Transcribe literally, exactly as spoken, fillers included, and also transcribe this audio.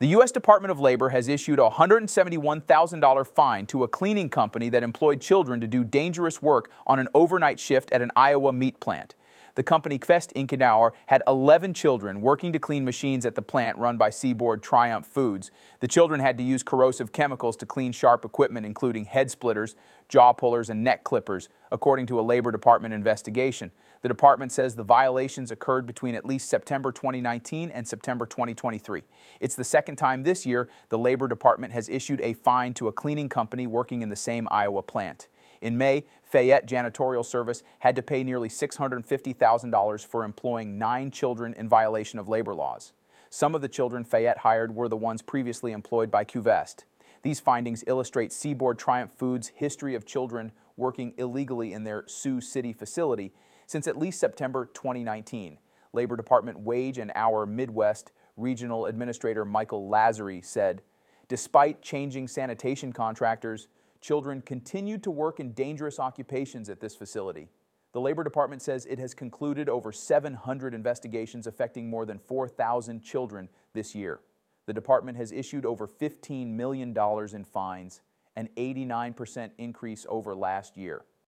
The U S Department of Labor has issued a one hundred seventy-one thousand dollars fine to a cleaning company that employed children to do dangerous work on an overnight shift at an Iowa meat plant. The company Quest Inkenauer had eleven children working to clean machines at the plant run by Seaboard Triumph Foods. The children had to use corrosive chemicals to clean sharp equipment, including head splitters, jaw pullers, and neck clippers, according to a Labor Department investigation. The department says the violations occurred between at least September twenty nineteen and September twenty twenty-three. It's the second time this year the Labor Department has issued a fine to a cleaning company working in the same Iowa plant. In May, Fayette Janitorial Service had to pay nearly six hundred fifty thousand dollars for employing nine children in violation of labor laws. Some of the children Fayette hired were the ones previously employed by Qvest. These findings illustrate Seaboard Triumph Foods' history of children working illegally in their Sioux City facility since at least September twenty nineteen. Labor Department Wage and Hour Midwest Regional Administrator Michael Lazary said, "Despite changing sanitation contractors, children continued to work in dangerous occupations at this facility." The Labor Department says it has concluded over seven hundred investigations affecting more than four thousand children this year. The department has issued over fifteen million dollars in fines, an eighty-nine percent increase over last year.